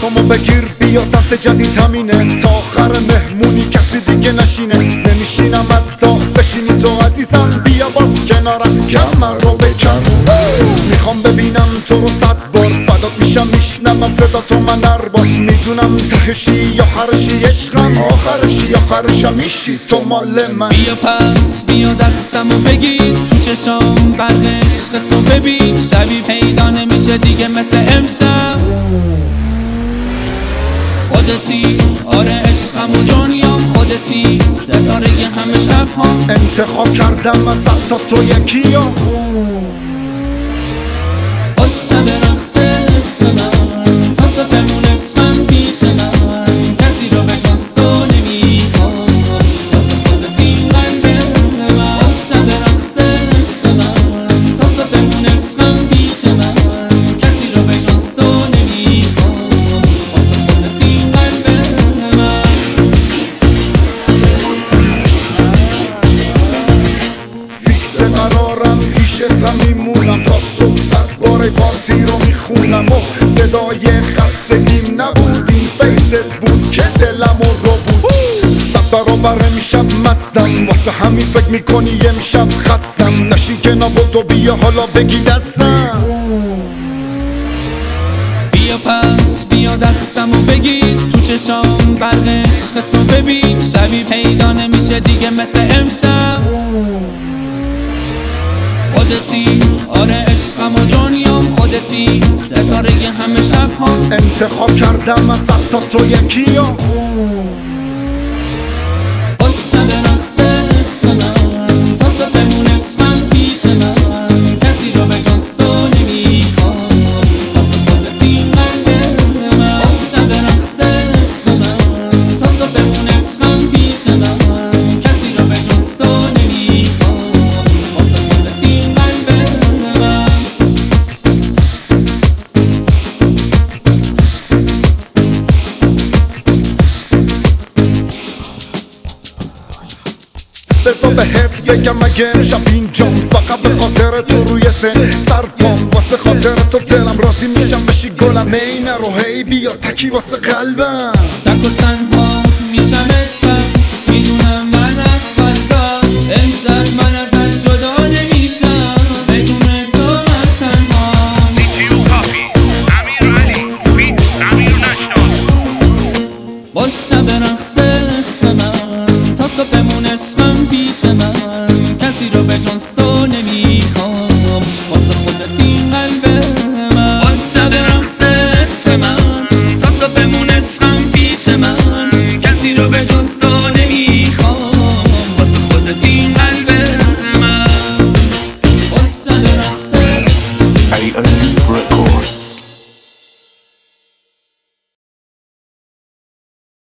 دستامو بگیر بیا دست جدید همینه تا آخر مهمونی کسی دیگه نشینه نمیشینم حتی بشینی تو عزیزم بیا باز کنارم کمر رو بکن میخوام ببینم تو رو 100 بار فدات میشم میشنم صدا تو من اربار میدونم تهشی یا خرشی عشقم آخرشم میشی تو مال من بیا پس بیا دستمو بگیر تو چشام برق عشق تو ببین شبی پیدا نمیشه دیگه مثل امشب خودتی آره عشقم و دنیام خودتی ستاره همه شب هم انتخاب کردم از تا تو یکی ها قصه به رقص عشق من تازه بمون عشقم پیش من کسی رو به جز تو نمیخوام واسه خودتی قلب من قصه به رقص عشق من تازه بمون عشقم پیش من کسی رو به جز تو نمیخوام واسه خودتی قلب من فیکس قرارم پیشتم میمونم تا صبح 100 بار پارتی رو میخونم و صدای خستگیم نبود این فیست بود که دلم رو بود 100 برابر امشب مستم واسه همین فکر میکنی امشب خستم نشی که نبود و بیا حالا بگی دستم بیا پس بیا دستمو بگیر تو چشام برق عشق تو ببین شبی پیدا نمیشه دیگه مثل امشب خودتی آره عشقم و دنیام خودتی ستاره همه شب هم انتخاب کردم از تا تو یکی ها قصه به رقص عشق من تازه بمون عشقم پیش من کسی رو به جز تو نمیخوام واسه خودتی قلب من قصه به رقص عشق من تازه بمون عشقم پیش من کسی رو به جز تو نمیخوام واسه خودتی قلب من بذار بهت بگم اگه امشب اینجام فقط به خاطر تو روی سر پام واسه خاطر تو دلم راضی میشم بشی گلم هی نرو هی بیا تکی واسه قلبم تک و تنها